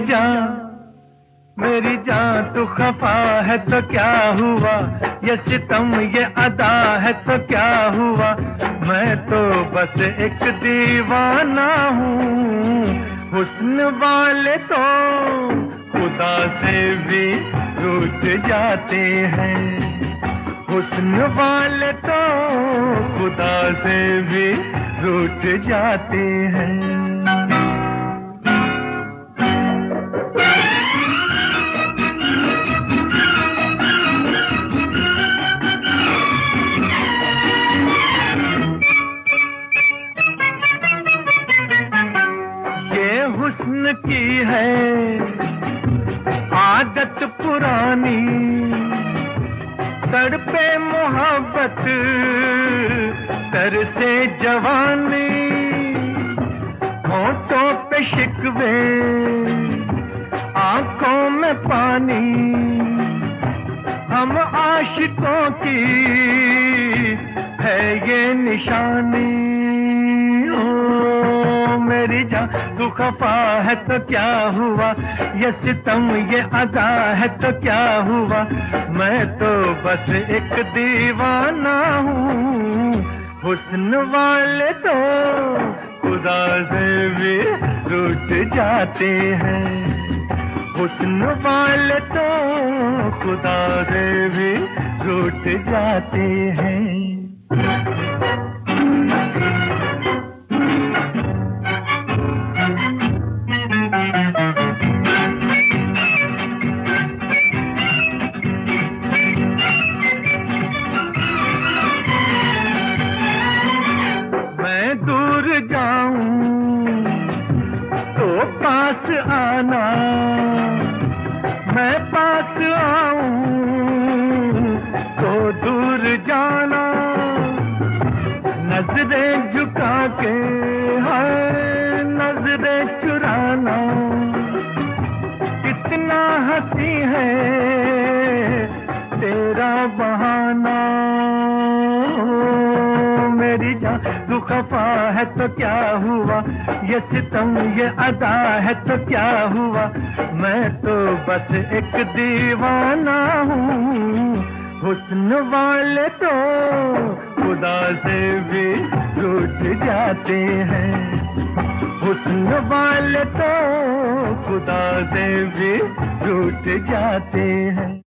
मेरी जान तू खफा है तो क्या हुआ, ये सितम ये अदा है तो क्या हुआ। मैं तो बस एक दीवाना हूँ, हुस्न वाले तो खुदा से भी रूठ जाते हैं। हुस्न वाले तो खुदा से भी रूठ जाते हैं। हुस्न की है आदत पुरानी, तड़पे मोहब्बत तरसे जवानी। होठों पे शिकवे आंखों में पानी, हम आशिकों की है ये निशानी। मेरी जान तू खफा है तो क्या हुआ, ये सितम ये अदा है तो क्या हुआ। मैं तो बस एक दीवाना हूँ, हुस्न वाले तो खुदा से भी रूठ जाते हैं। हुस्न वाले तो खुदा से भी रूठ जाते हैं। दूर जाऊं तो पास आना, मैं पास आऊं तो दूर जाना। नजरें झुका के है नजरें चुराना, कितना हंसी है तेरा बहाना। मेरी जान तू खफा है तो क्या हुआ, ये सितम ये अदा है तो क्या हुआ। मैं तो बस एक दीवाना हूँ, हुस्न वाले तो खुदा से भी रूठ जाते हैं। हुस्न वाले तो खुदा से भी रूठ जाते हैं।